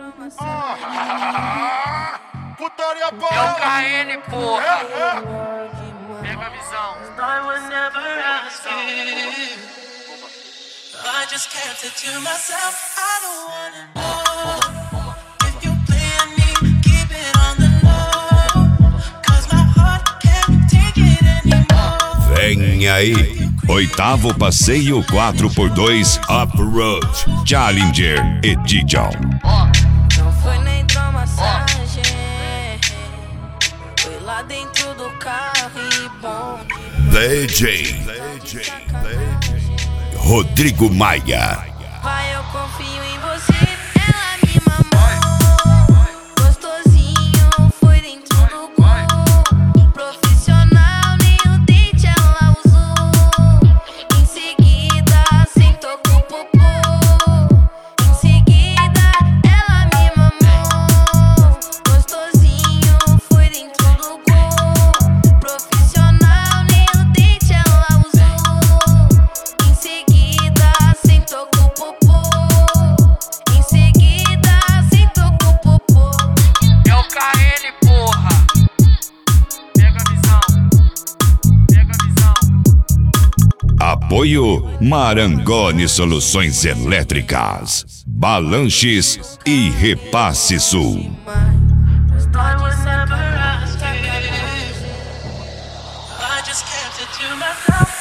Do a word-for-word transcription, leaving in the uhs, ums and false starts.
Ah, putaria boa. É o K N, porra. É, é. Pega a visão. I just kept it to myself. I don't wanna know if you playing me, keep it on the low, cause my heart can't take it anymore. Vem aí, oitavo passeio quatro por dois Off-Road, Challenger Edition. Não foi nem hidromassagem, foi lá dentro do carro e bom. D J Rodrigo Maia. Vai, eu confio em você, ela me mamou. Gostosinho, foi dentro do gol. Profissional, nem o dente ela usou. Em seguida, sentou com o popô. Em seguida, ela me mamou. Gostosinho, foi dentro do gol. Profissional, nem o dente ela usou. Em seguida, sentou com o popô. Em seguida, sentou com o popô. É o K N, porra. Pega a visão. Pega a visão. Apoio Marangoni Soluções Elétricas, Balanches e Repasse Sul. I was never asking. I just kept it to myself.